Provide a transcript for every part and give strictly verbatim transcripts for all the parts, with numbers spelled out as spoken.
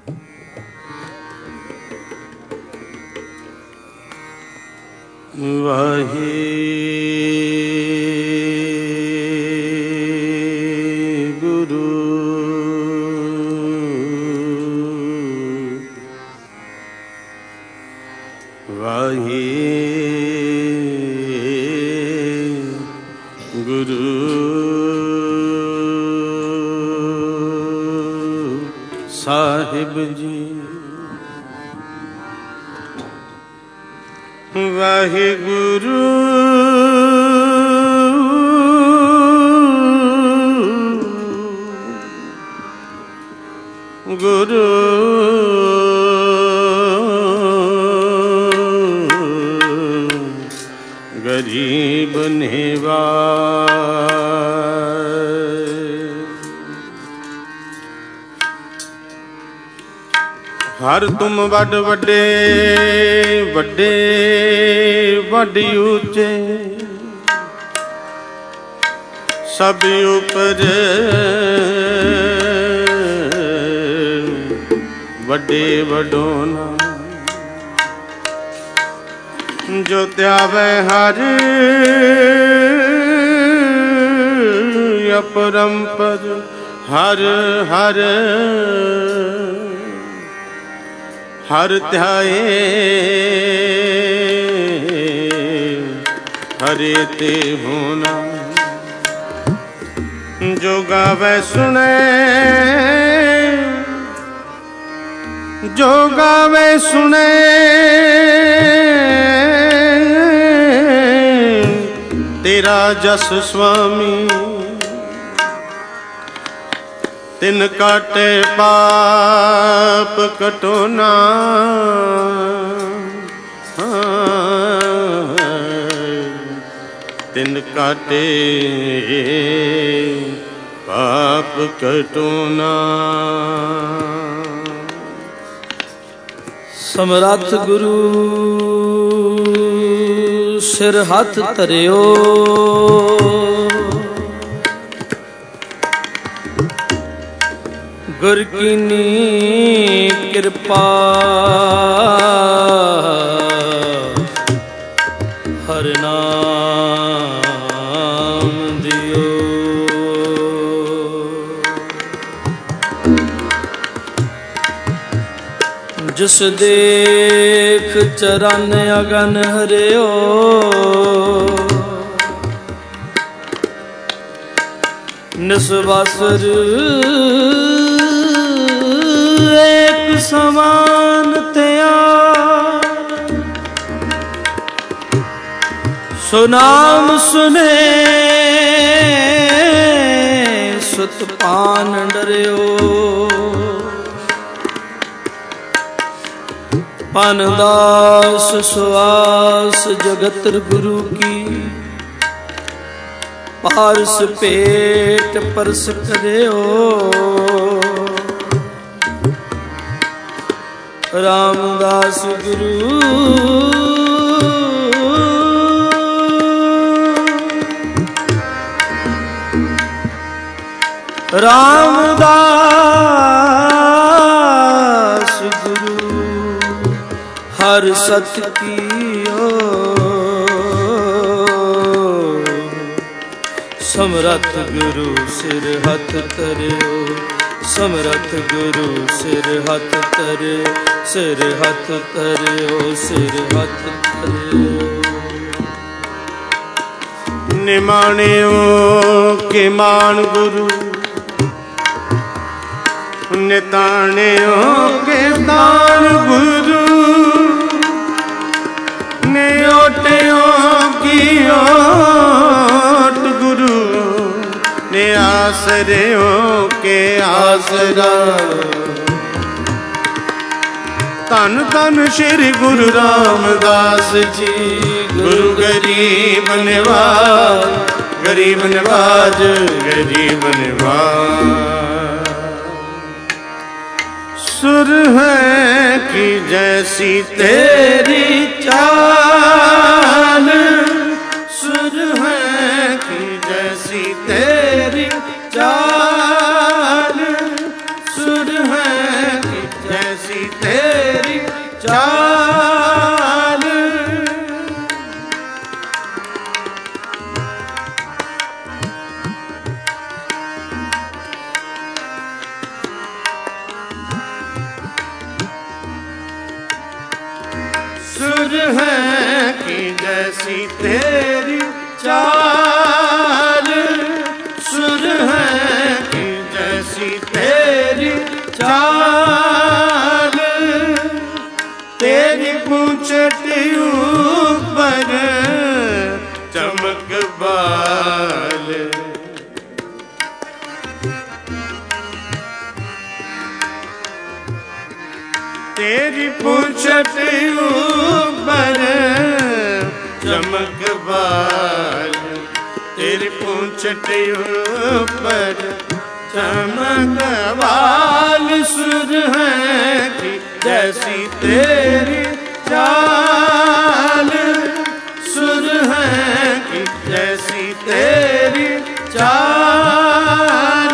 ਵਾਹਿਗੁਰੂ ਵਾਹਿਗੁਰੂ ਸਾਹਿਬ ਜੀ। ਵਾਹਿਗੁਰੂ ਗੁਰੂ ਗਰੀਬ ਨਿਵਾਜ। ਹਰ ਤੁਮ ਵੱਡ ਵੱਡੇ ਵੱਡੇ ਵੱਡ ਉੱਚੇ ਸਭ ਉਪਰ ਵੱਡੇ ਵਡੋਨਾ। ਜੋ ਧਿਆਵੈ ਹਰਿ ਅਪਰੰਪਰ ਹਰ ਹਰ ਹਰ ਧਿਆਏ ਹਰੇ ਤੇ ਹੋਣਾ। ਜੋ ਗਾਵੈ ਸੁਣੈ ਜੋ ਗਾਵੈ ਸੁਣੈ ਤੇਰਾ ਜਸ ਸੁਆਮੀ। ਤਿਨ ਕਾਟੇ ਪਾਪ ਕਟੋਨਾ। ਤਿਨ ਕਾਟੇ ਪਾਪ ਕਟੋਨਾ। ਸਮਰੱਥ ਗੁਰੂ ਸਿਰ ਹੱਥ ਧਰਿਓ। ਗੁਰ ਕੀਨੀ ਕਿਰਪਾ ਹਰਿ ਨਾਮ ਦਿਓ। ਜਿਸ ਦੇਖ ਚਰਨ ਅਗਨ ਹਰਿਓ। ਨਿਸਵਾਸਰ ਏਕ ਸਮਾਨ ਤਿਆਰ। ਸੋ ਨਾਮ ਸੁਨੇ ਸੁਤ ਪਾਨ ਡਰਿਓ। ਪਨ ਦਾਸ ਸੁਆਸ ਜਗਤ ਗੁਰੂ ਕੀ। ਪਾਰਸ ਪੇਟ ਪਰਸ ਕਰਿਓ। ਰਾਮਦਾਸ ਗੁਰੂ ਰਾਮਦਾਸ ਗੁਰੂ ਹਰ ਸਤ ਕੀਓ। ਸਮਰੱਥ ਗੁਰੂ ਸਿਰ ਹੱਥ ਧਰਿਓ। ਸਮਰੱਥ ਗੁਰੂ ਸਿਰ ਹੱਥ ਧਰਿਓ। ਸਿਰ ਹੱਥ ਧਰਿਓ। ਸਿਰ ਹੱਥ ਧਰਿਓ। ਨਿਮਾਣਿਓ ਕੇ ਮਾਨ ਗੁਰੂ। ਨਿਤਾਣਿਓ ਕੇ ਤਾਣ ਗੁਰੂ। ਨਿਓਟਿਓ ਕੀ ਓਟ ਗੁਰੂ। ਨੇ ਆਸਰਿਓ ਕੇ ਆਸਰਾ। ਧੰਨ ਧੰਨ ਸ਼੍ਰੀ ਗੁਰੂ ਰਾਮਦਾਸ ਜੀ। ਗੁਰੂ ਗਰੀਬ ਨਿਵਾਜ ਗਰੀਬ ਨਿਵਾਜ ਗਰੀਬ ਨਿਵਾਜ। सुर है कि जैसी तेरी चाल, सुर है कि जैसी तेरी चाल, सुर है कि जैसी तेरी चाल। सुर है कि जैसी तेरी चाल, सुर है कि जैसी तेरी चाल, तेरी पूंछट ऊपर चमक बाल। तेरी पूंछट ऊपर चमक बाल, तेरी पूंछट ऊपर चमक बाल। सुर है कि जैसी तेरी चाल, सुर है कि जैसी तेरी चाल।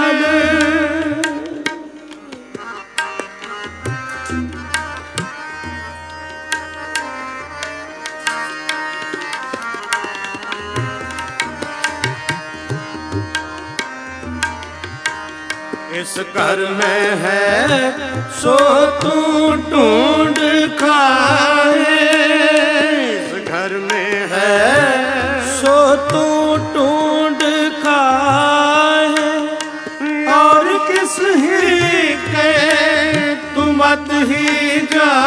इस घर में है सो तू ढूंढ खाए, इस घर में है सो तू ढूंढ खाए, और किस ही के तू मत ही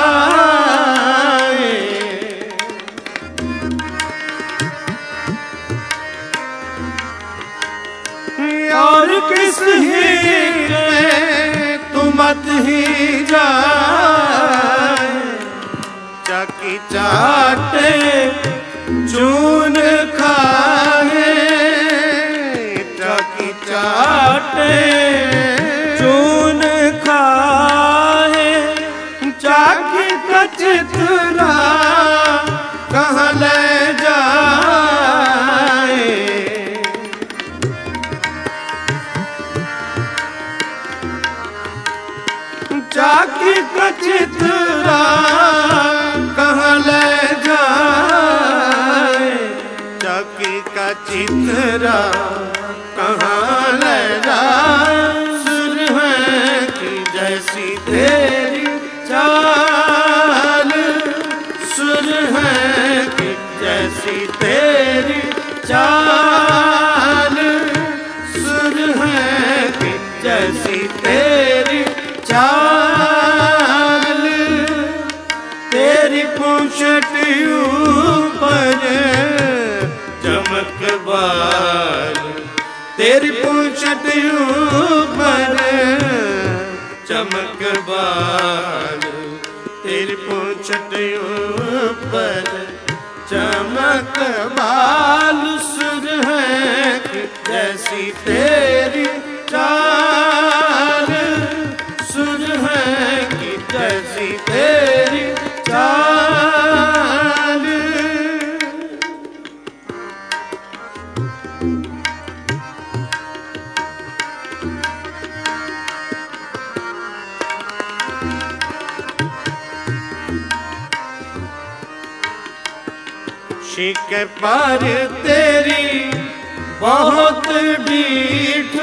जाए। और किस ही तू मत ही जाए। चाकी चाटे चून खाए, चाकी चाटे चून खाए, चाकी का चितरा कहाँ ले जाए। चाकी का चितरा कहाँ ले जाए, चाकी का चितरा कहाँ ले जाए। सुर है कि जैसी तेरी चाल, सुर है कि जैसी तेरी चाल, सुर है कि जैसी तेरी चाल। तेरी पूंछट ऊपर चमक बाल, तेरी पूंछट ऊपर चमक बाल, तेरी पूंछट ऊपर चमक बाल। सुर है कि जैसी तेरी चाल, सुर है कि जैसी तेरी चाल। शिक पर तेरी बहुत ढीठ,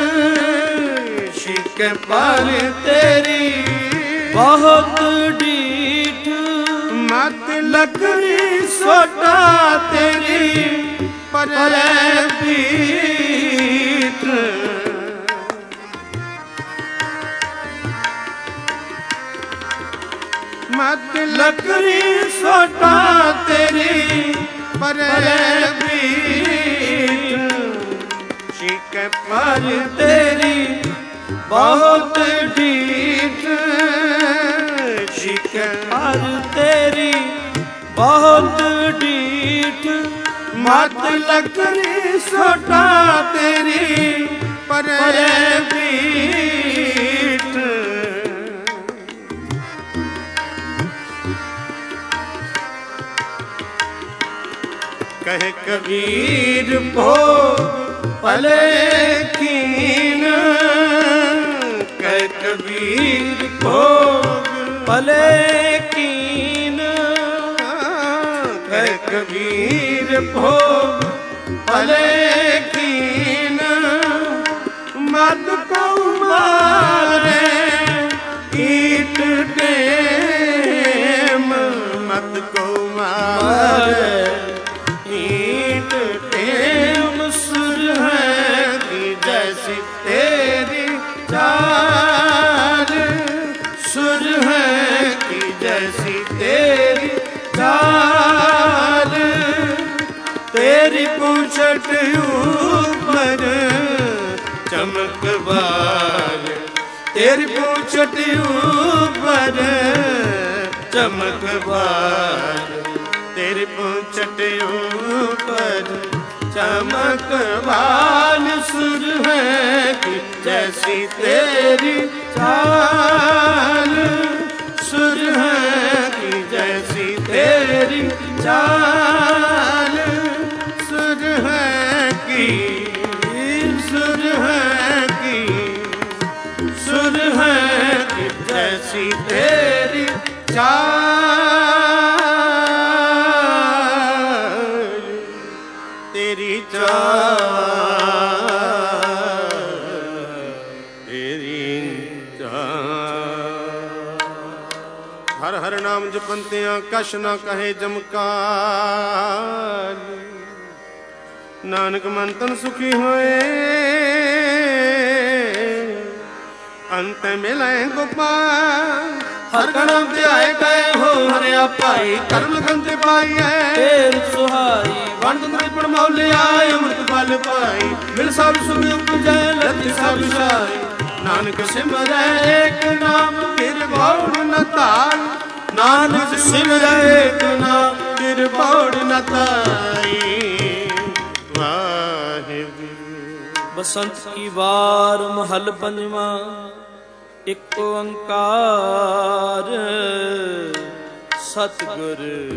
शिक पर तेरी बहुत ढीठ, मत लकड़ी सोटा तेरी पर पीठ। मत लकड़ी सोटा तेरी पर पीठ। शिक पर तेरी बहुत ढीठ, शिक पर तेरी बहुत ढीठ, मत लकड़ी सोटा तेरी पर पीठ। कहे कबीर भो पले कीन, कहे कबीर भोग ਭਲੇ ਕੀਨ ਕਹਿ ਕਬੀਰ ਭੋਗ ਭਲੇ ਕੀਨ ਮਤ ਕਉ ਮਾਰੇ ਈਟ ਟੇਮ ਮਤ ਕਉ ਮਾਰੇ ਈਟ ਟੇਮ ਸੁਰ ਹੈ ਕਿ ਜੈਸੀ ਤੇਰੀ ਚਾਲ ਸੁਰ ਹੈ ਕਿ ਜੈਸੀ ਤੇਰੀ ਚਾਲ ਤੇਰੀ ਪੂਛਟ ਉੱਪਰ ਚਮਕ ਬਾਲ ਤੇਰੀ ਪੂਛਟ ਉੱਪਰ ਚਮਕ ਬਾਲ ਤੇਰੀ ਪੂਛਟ ਉੱਪਰ ਚਮਕ ਬਾਲ ਸੁਰ ਹੈ ਕਿ ਜੈਸੀ ਤੇਰੀ ਚਾਲ ਸੁਰ ਹੈ ਕਿ ਜੈਸੀ ਤੇਰੀ ਚਾਲ ਸੁਰ ਹੈ ਕਿ ਸੁਰ ਹੈ ਕਿ ਸੁਰ ਹੈ ਕਿ ਜੈਸੀ ਤੇਰੀ ਚਾਲ ਤੇਰੀ ਚਾਲ ਤੇਰੀ ਚਾਲ ਹਰ ਹਰ ਨਾਮ ਜਪੰਤਿਆਂ ਕਛ ਨਾ ਕਹੇ ਜਮਕਾਲ ਨਾਨਕ ਮਨ ਤਨ ਸੁਖੀ ਹੋਏ ਅੰਤ ਮਿਲੈ ਗੋਪਾਲ ਹਰ ਕਣਮ ਧਿਆਏ ਗਏ ਹੋ ਹਰਿਆ ਭਾਈ ਕਰਮ ਲਖਨ ਤੇ ਪਾਈਐ ਤੇਰ ਸੁਹਾਈ ਵੰਡ ਤ੍ਰਿਪਣ ਮੌਲਿਆ ਅੰਮ੍ਰਿਤ ਫਲ ਪਾਈ ਮਿਲ ਸਭ ਸੁਖ ਉਪਜੈ ਲੱਥੀ ਸਭ ਸਾਈ ਨਾਨਕ ਸਿਮਰੈ ਏਕ ਨਾਮ ਫਿਰ ਬੌੜ ਨ ਧਾਰ ਨਾਨਕ ਸਿਮਰੈ ਏਕ ਨਾਮ ਫਿਰ ਬੌੜ ਨ ਧਾਈ ਵਾਹਿਗੁਰੂ ਬਸੰਤ ਕੀ ਵਾਰ ਮਹਲ ਪੰਜਵਾਂ ਇਕ ਓੰਕਾਰ ਸਤਿਗੁਰ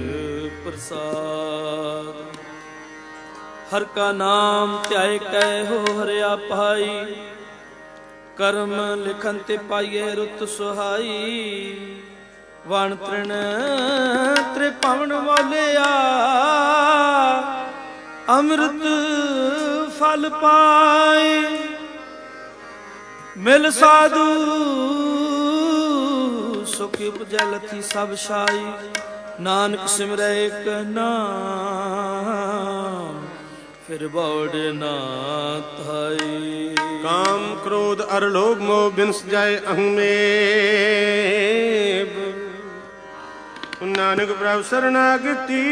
ਪ੍ਰਸਾਦ ਹਰ ਕਾ ਨਾਮ ਧਿਆਏ ਕੈ ਹੋ ਹਰਿਆ ਭਾਈ ਕਰਮ ਲਿਖਨ ਤੇ ਪਾਈਏ ਰੁੱਤ ਸੁਹਾਈ ਵਣ ਤ੍ਰਿਣ ਤ੍ਰਿਭਵਨ ਵਾਲਿਆ ਅੰਮ੍ਰਿਤ ਫਲ ਪਾਏ ਮਿਲ ਸਾਧੂ ਸੁਖ ਉਪਜੈ ਲਥੀ ਸਭ ਸਾਈ ਨਾਨਕ ਸਿਮਰੈ ਏਕ ਨਾਮ ਫਿਰ ਬੌੜ ਨਾ ਧਾਈ ਕਾਮ ਕ੍ਰੋਧ ਅਰ ਲੋਭ ਮੋਹ ਬਿਨਸ ਜਾਏ ਅਹਮੇਬ ਨਾਨਕ ਪ੍ਰਭ ਸਰਨਾਗਤੀ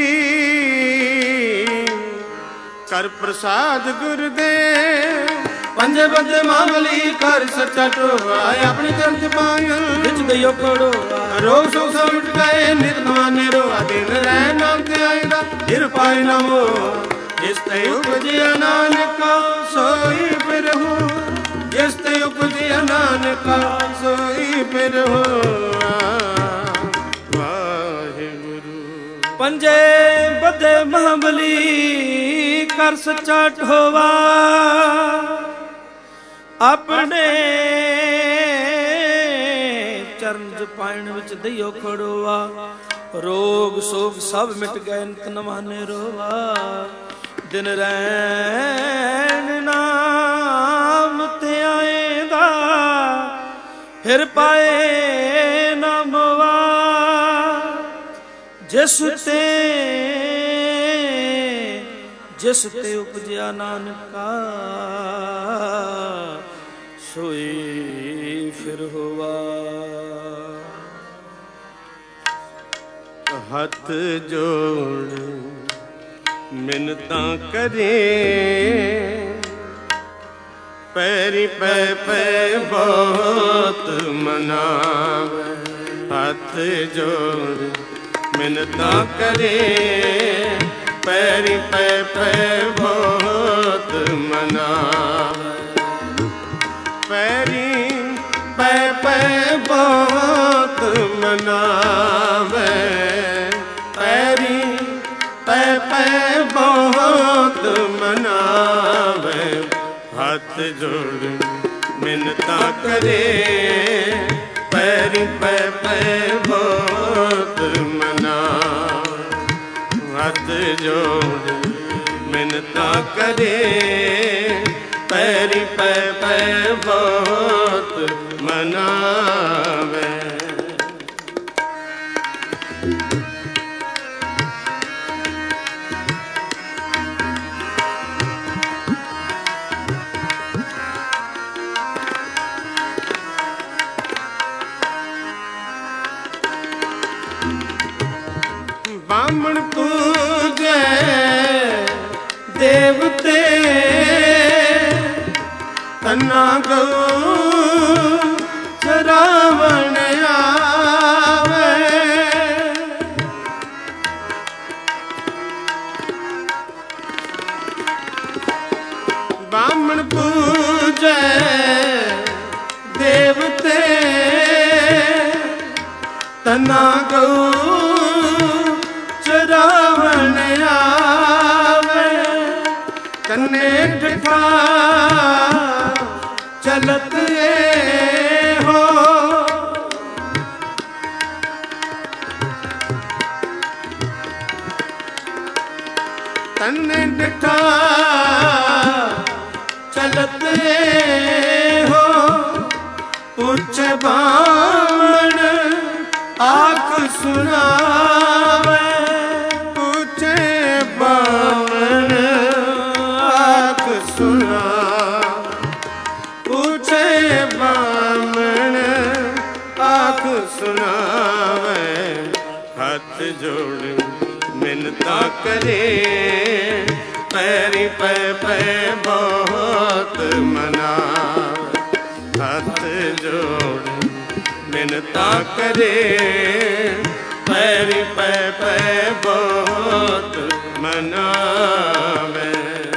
ਕਰ ਪ੍ਰਸਾਦ ਗੁਰਦੇਵ ਪੰਜੇ ਬੰਦੇ ਮਾਮਲੀ ਕਰ ਸੱਚਾ ਟੋਆ ਆਪਣੇ ਚਰਨ ਚ ਪਾਇਆ ਵਿੱਚ ਗਇਓ ਖੜੋ ਰੋਗ ਸੋ ਸਭ ਮਿਟ ਗਏ ਨਿਤ ਨਵਾਨੇ ਰੋਆ ਦਿਨ ਰਹਿ ਨਾਮ ਤੇ ਆਇਦਾ ਜਿਰ ਪਾਇ ਨਮੋ ਜਿਸ ਤੇ ਉਪਜਿਆ ਨਾਨਕਾ ਸੋਈ ਫਿਰ ਹੋ ਜਿਸ ਤੇ ਉਪਜਿਆ ਨਾਨਕਾ ਸੋਈ ਫਿਰ ਹੋ ਵਾਹਿਗੁਰੂ ਪੰਜੇ ਬੱਧੇ ਮਹਾਬਲੀ ਕਰ ਸੱਚਾ ਠੋਵਾ ਆਪਣੇ ਚਰਨ ਚ ਪਾਇਣ ਵਿੱਚ ਦਈਓ ਖੜੋਆ ਰੋਗ ਸੋਗ ਸਭ ਮਿਟ ਗਏ ਨਿਤ ਨਵਾਨੇ ਰੋਵਾ ਦਿਨ ਰੈਣ ਨਾਮ ਤੇ ਆਏਦਾ ਫਿਰ ਪਾਏ ਨਾ ਮਵਾ ਜਿਸ ਤੇ ਜਿਸ ਤੇ ਉਪਜਿਆ ਨਾਨਕਾ ਸੋਈ ਫਿਰ ਹੋਵਾ ਹੱਥ ਜੋੜ ਮਿੰਨਤਾਂ ਕਰੇ ਪੈਰੀ ਪੈ ਪੈ ਬਹੁਤ ਮਨਾਵੇ ਹੱਥ ਜੋੜ ਮਿੰਨਤਾਂ ਕਰੇ ਪੈਰੀ ਪੈ ਪੈ ਬਹੁਤ ਮਨਾਵੇ ਪੈਰੀ ਪੈ ਪੈ ਬਹੁਤ ਮਨਾਵੇ ਪੈਰੀ ਪੈ ਪੈ ਬਹੁਤ ਮਨਾਵੇ ਹੱਥ ਜੋੜ ਮਿੰਨਤਾਂ ਕਰੇ ਪੈਰੀ ਪੈ ਪੈ ਬਹੁਤ ਮਨਾਵੇ, ਹੱਥ ਜੋੜ ਮਿੰਨਤਾਂ ਕਰੇ, ਪੈਰੀ ਪੈ ਪੈ ਬਹੁਤ ਮਨਾਵੇ। ਬਾਮਣ ਪੂਜੈ ਦੇਵਤੇ, ਤਨਾ ਗਊ ਚਰਾਵਣ ਆਵੇ, ਬਾਮਣ ਪੂਜੈ ਦੇਵਤੇ, ਤਨਾ ਗਊ ਚਰਾਵਣ ਆਵੇ, ਤਨੇ ਠਠਾ ਚਲਤ ਇਹੋ, ਤਨੇ ਠਠਾ ਚਲਤ ਇਹੋ, ਪੁੱਛੇ ਬਾਮਣ ਆਖ ਸੁਣਾਵੇ, ਪੁੱਛੇ ਬਾਮਣ ਆਖ ਸੁਣਾ, ਪੁੱਛੇ ਬਾਮਣ ਆਖ ਸੁਣਾਵੇ, ਹੱਥ ਜੋੜ ਮਿੰਨਤਾਂ ਕਰੇ, ਪੈਰੀ ਪੈ ਪੈ ਬਹੁਤ ਮਨਾਵੇ, ਹੱਥ ਜੋੜ ਮਿੰਨਤਾਂ ਕਰੇ, ਪੈਰੀ ਪੈ ਪੈ ਬਹੁਤ ਮਨਾਵੇ।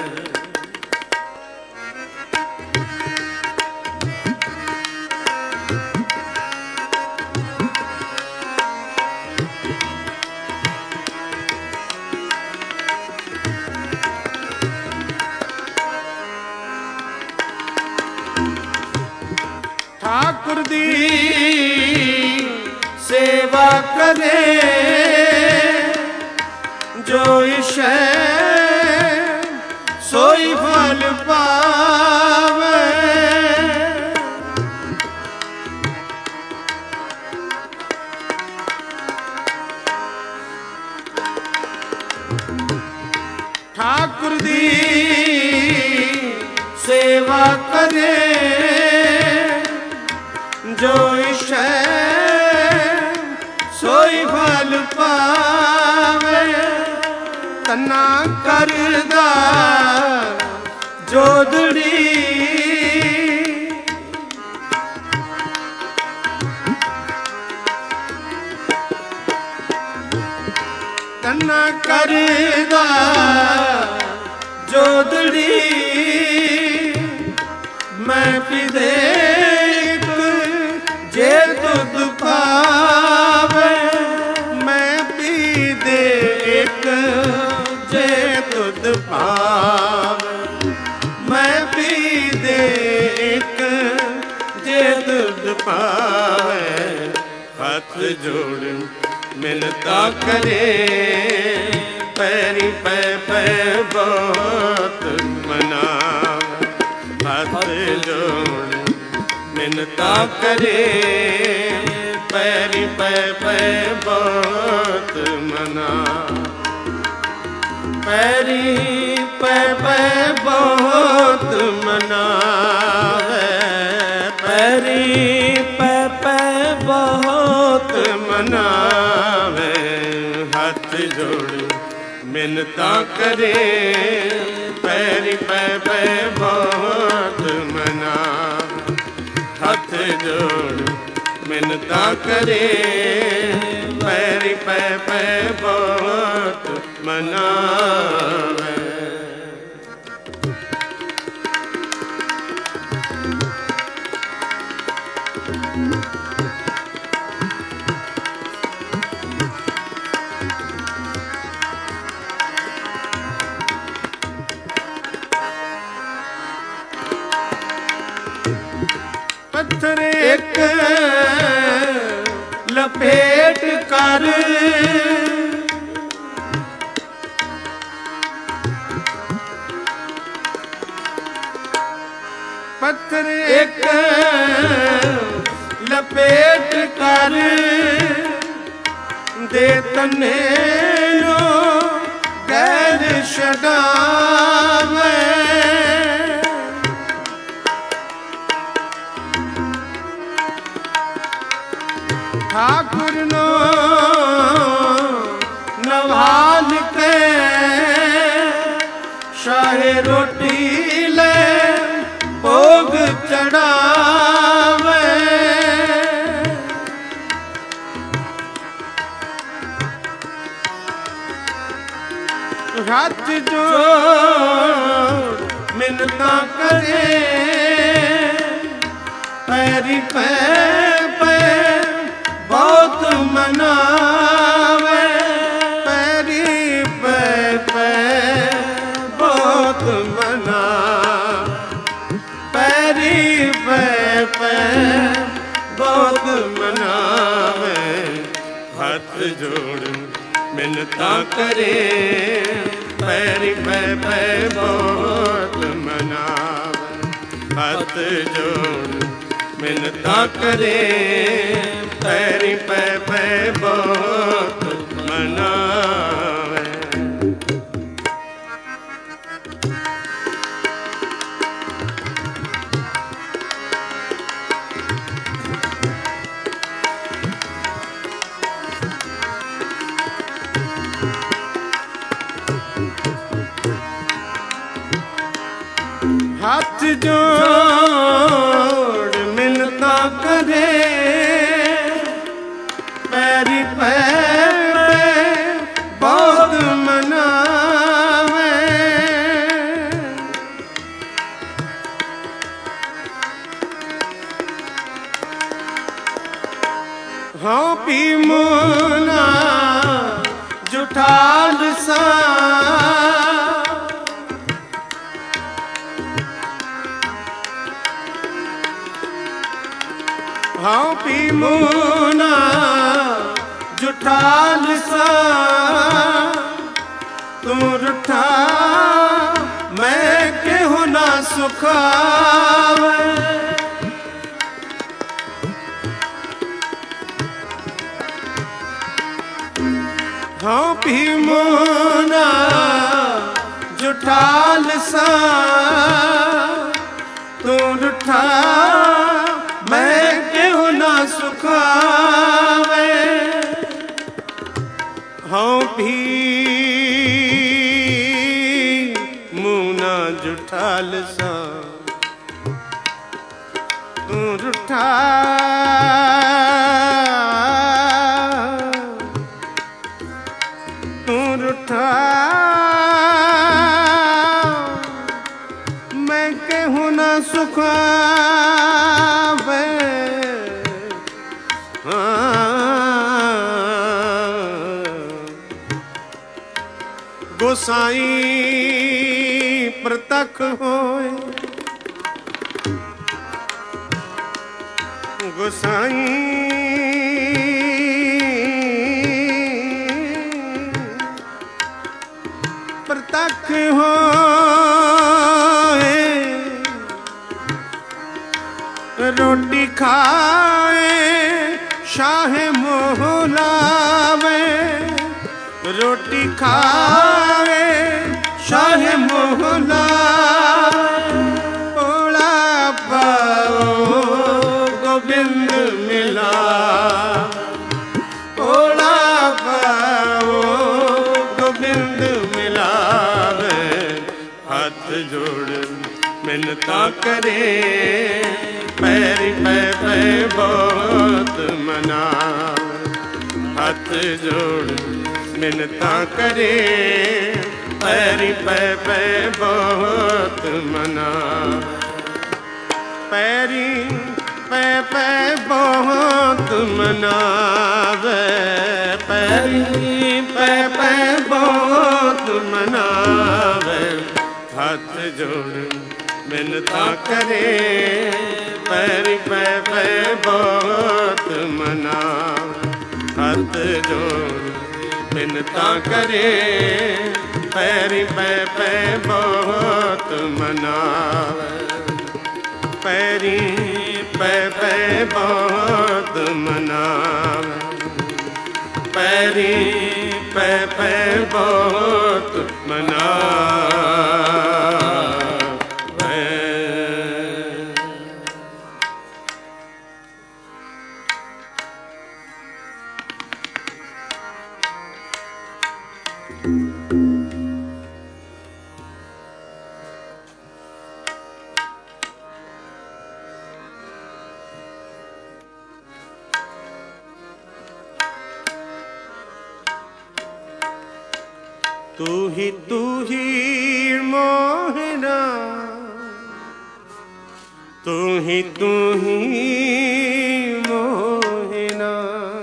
ठाकुर दी सेवा करे, जो इशै सोई फल पावे, ठाकुर दी सेवा करे, जो इशै सोई फल पावे, तन्ना करदा जोदड़ी, तन्ना करदा जोदड़ी, मैं पिदे जे दुध पावे, मैं पी दे एक जे दुध पावे, मैं पी दे एक जे दुध पावे, हाथ जोड़ मिन्नतां करे, पैरी पै पै बहुत मनावे, हाथ जोड़ मिन्नतां करे, पैरी पै पै बहुत मना, पैरी पै पै बहुत मनावे, पैरी पै पै बहुत मनावे, हाथ जोड़ मिन्नतां करे, पैरी पै पै बहुत मनावे, हाथ जोड़ मिन्नतां करे, पैरी पै पै बहुत मनावे। पत्थर एक ਲਪੇਟ ਕਰ ਪੱਥਰ ਇੱਕ ਲਪੇਟ ਕਰ ਦੇ ਤਨੇ ਨੂੰ ਗੈਰ ਛਡਾਵੇ ਠਾਕੁਰ ਨੂੰ ਨਵਾਲ ਕੇ ਸ਼ਾਹੇ ਰੋਟੀ ਲੈ ਭੋਗ ਚੜਾਵੇ ਹੱਥ ਜੋੜ ਮਿੰਨਤਾਂ ਕਰੇ ਪੈਰੀ ਪੈ ਪੈ ਬਹੁਤ ਮਨਾਵੇ ਪੈਰੀ ਪੈ ਪੈ ਬਹੁਤ ਮਨਾ ਪੈਰੀ ਪੈ ਪੈ ਬਹੁਤ ਮਨਾਵੇ ਹੱਥ ਜੋੜ ਮਿੰਨਤਾਂ ਕਰੇ ਪੈਰੀ ਪੈ ਪੈ ਬਹੁਤ ਮਨਾਵੇ ਹੱਥ ਜੋੜ ਮਿੰਨਤਾਂ ਕਰੇ ਪੈਰੀ ਪੈ ਪੈ ਬਹੁਤ ਮਨਾਵੇ ਹੱਥ ਜੋੜ ਮਿੰਨਤਾਂ ਕਰੇ ਪੈਰੀ ਪੈ ਪੈ ਬਹੁਤ ਮਨਾਵੇ ਹਾਂ ਪੀ ਮੁਨਾ ਜੁਠਾਲ ਸਾ ਹਾਂ ਪੀ ਮੁਨਾ ਜੁਠਾਲ ਸਾ ਤੂੰ ਰੁਠਾ ਮੈਂ ਕਿਹੋ ਨਾ ਸੁਖਾਵੇ ਹਾਂ ਪੀ ਮੁਨਾ ਜੁਠਾਲ ਸਾ ਤੂੰ ਰੁਠਾ ਮੈਂ ਕਿਹੋ ਨਾ ਸੁਖਾਵੇ ਹਾਂ ਵੀ ਮੂਨਾ ਜੁਠਾਲ ਸਾ ਤੂੰ ਰੁਠਾ ਤੂੰ ਰੁਠਾ ਮੈਂ ਕਿਹੋ ਨਾ ਸੁਖਾਵੇ गोसाई प्रतख होए गोसाई प्रतख होए रोटी खाए शाह मोहलावे रोटी खावे शाह मोहला ओला पाओ गोविंद मिला ओला पाओ गोविंद मिलावे हाथ जोड़ मिन्नतां करे पैरी पै पै बहुत मनावे हाथ जोड़ मिन्नतां करे पैरी पै पै बहुत मना पैरी पै पै बहुत मनावे पैरी पै पै बहुत मनावे हाथ जोड़ मिन्नतां करे पैरी पै पै बहुत मनावे ਹੱਥ ਜੋੜ ਬਿਨਤਾ ਕਰੇ, ਪੈਰੀ ਪੈ ਪੈ ਬਹੁਤ ਮਨਾਵੇ, ਪੈਰੀ ਪੈ ਪੈ ਬਹੁਤ ਮਨਾਵੇ, ਪੈਰੀ ਪੈ ਪੈ ਬਹੁਤ ਮਨਾਵੇ। तू ही तू ही मोहना, तू ही तू ही मोहना,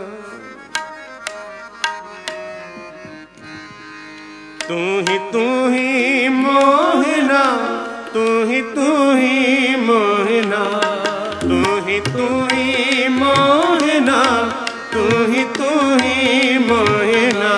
तू ही तू ही मोहना, तू ही तू ही मोहना, तू ही तू ही मोहना, तू ही तू ही मोहना।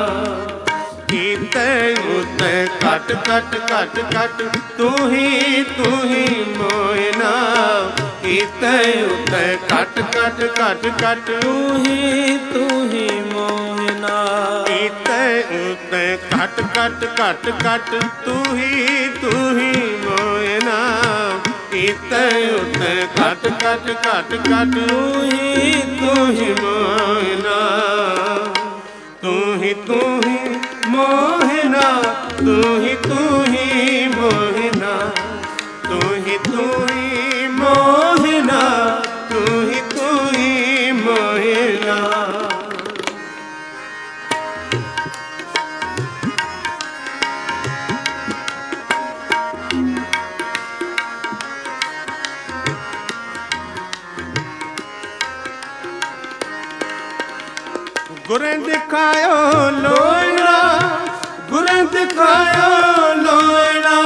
कट कट कट कट तू ही तू ही मोहना, कीते उते कट कट कट कट तू ही तू ही मोहना, कीते उते कट कट कट कट तू ही तू ही मोहना, कीते उते कट कट कट कट तू ही तू ही मोहना, तू ही तू ही मोहना, तू ही तू ही मोहना, तू ही तू ही मोहना, तू ही तू ही मोहना। गुरें दिखायो लोयना, गुरें दिखायो लोयना,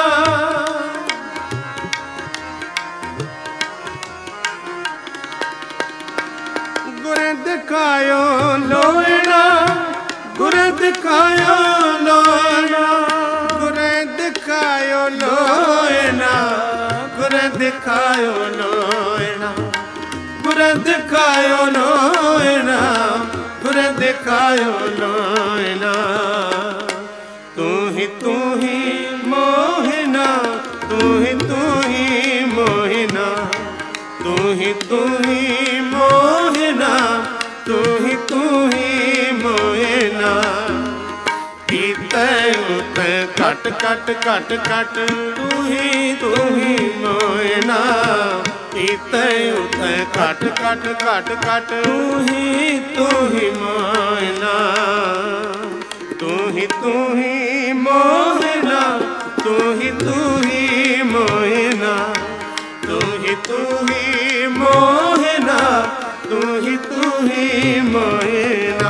गुरें दिखायो लोयना, गुरें दिखायो लोयना, गुरें दिखायो लोयना, गुरें दिखायो लोयना, गुरें दिखायो लोयना, गुरें दिखायो लोयना। तू ही तू ही मोहना, तू ही तू ही मोहना, तू ही तू ही मोहना, तू ही तू ही मोहना। कीते उते कट कट कट कट तू ही तू ही मोहना, कीते उते कट कट कट कट तू ही तू ही मोहना, तू ही तू ही मोहना, तू ही तू ही मोहना, तू ही तू ही मोहना, तू ही तू ही मोहना।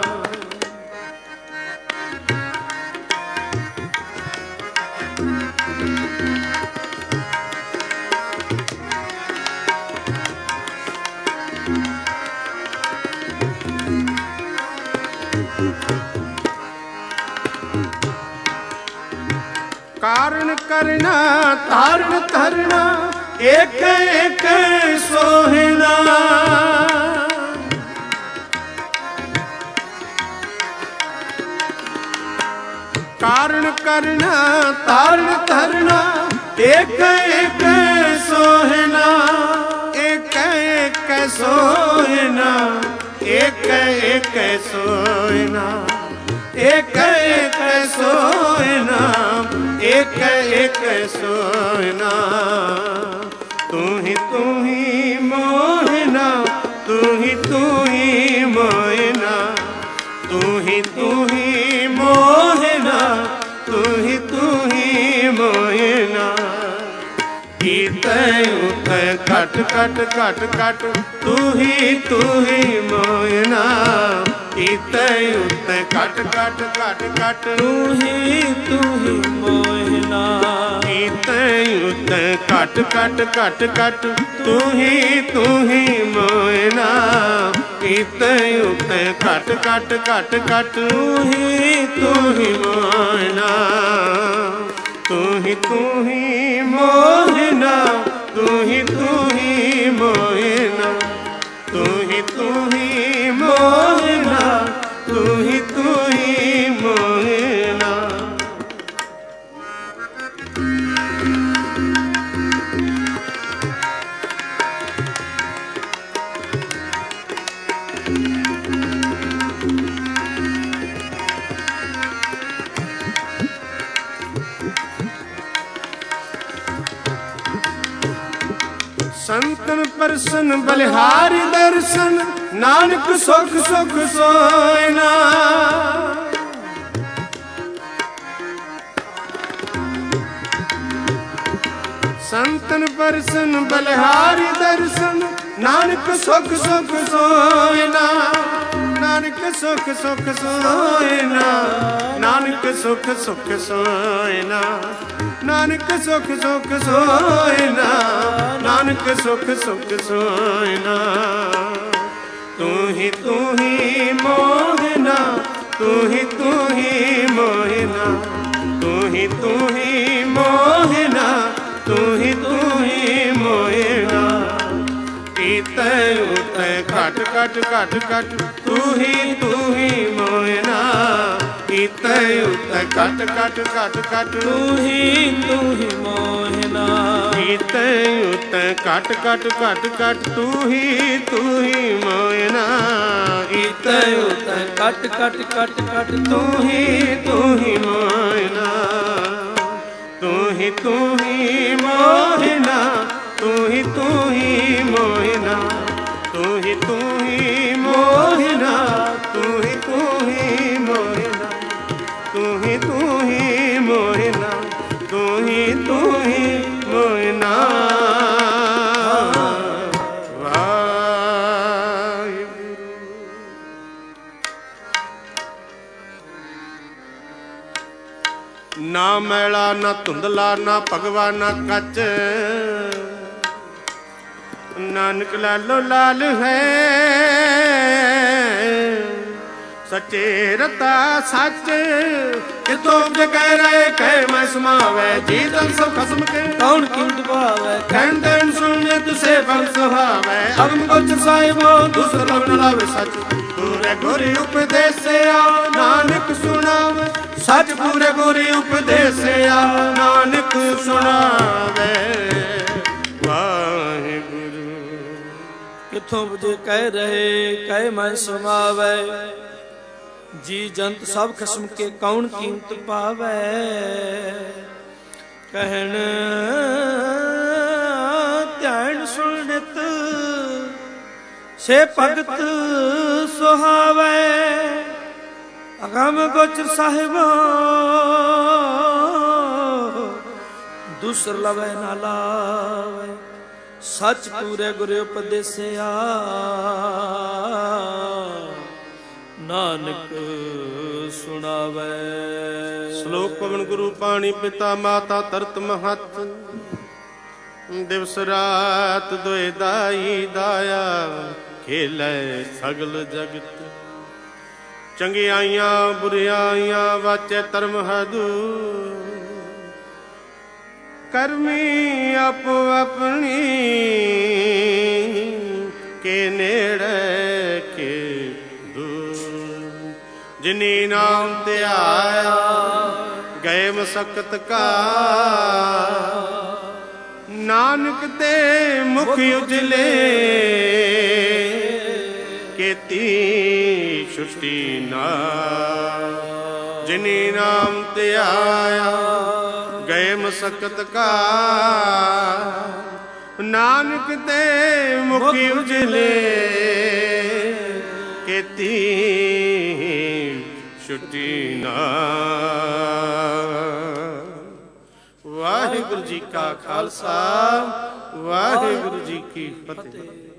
कारण करना तारण धरना एक एक सोहना, कारण करना तारण धरना एक एक सोहना, एक एक सोहना, एक एक सोहना, एक एक सोहना, एक एक सोहना। तू ही तू ही मोहना, तू ही तू ही मोहना, तू ही तू ही मोहना, तू ही तू ही मोहना। कीते उते कट कट कट कट तू ही तू ही मोहना, कीते उते कट कट कट कट तू ही तू ही मोहना, कीते उते कट कट कट कट तू ही तू ही मोहना, ਕੀਤੇ ਉਤੇ ਘਟ ਘਟ ਘਟ ਘਟ ਤੂੰ ਹੀ ਤੂੰ ਹੀ ਮੋਹਨਾ ਤੂੰ ਹੀ ਤੂੰ ਹੀ ਮੋਹਨਾ ਤੂੰ ਹੀ ਤੂੰ ਹੀ ਮੋਹਨਾ ਤੂੰ ਹੀ ਤੂੰ ਹੀ ਮੋਹਨਾ ਤੂੰ ਹੀ ਤੂੰ ਹੀ ਮੋਹਨਾ। संतन परसन बलिहारी दर्शन नानक सुख सुख सोयना। संतन परसन बलिहारी दर्शन नानक सुख सुख सोयना नानक सुख सुख सोयना नानक सुख सुख सोयना नानक सुख सुख सोयना नानक सुख सुख सोयना। तू ही तू ही मोहना तू ही तू ही मोहना तू ही तू ही मोहना तू ही तू ही मोहना। कीते उते घट घट घट घट तू ही तू ही मोहना कीते उते घट घट घट घट तू ही तू ही मोहना कीते उते घट घट घट घट तू ही तू ही मोहना कीते उते कट कट कट कट तू ही तू ही मोहना तू ही तू ही मोहना तू ही तू ही मोहना तू ही तू ही मोहना तू ही तू ही मोहना तू ही तू ही मोहना तू ही तू ही मोहना। ना मैला ना धुंधला ना भगवा ना कच नानक लालो लाल है सच्चे रता सच कितों कह रहे कह मैं समावे जीतन सब खसम के कौन कीमत पावे कहन देन सुनने तुसे फल सुहावे अगम कुछ साहिबो दूसरा न लावे सच पूरे गोरी उपदेश से आ नानक सुनावे सच पूरे गोरी उपदेश से आ नानक सुनावे। वाहिगुरु किथों बुझे कह रहे कह मैं सुनावे जी जंत सब खसम के कौन कीमत पावे कहन ध्यान सुनित से भगत सुहावे अगम गोचर साहिबो दूसर लवे ना लावे सच पूरे गुरु उपदेसिया नानक सुनावे। श्लोक पवन गुरु पाणी पिता माता तरत महत दिवस रात दोए दाई दाया खेलै सगल जगत चंगियाइयां बुरियाइयां वाचे धर्म हदू करमी आपो अपनी के नेड़े के जिनी नाम ते आया गए मसकत का नानक दे मुख उजले केती छुट्टी ना जिनी नाम ते आया गए मसकत का नानक दे मुख उजले केती छुट्टी ना। वाहिगुरु जी का खालसा वाहिगुरु जी की फतेह।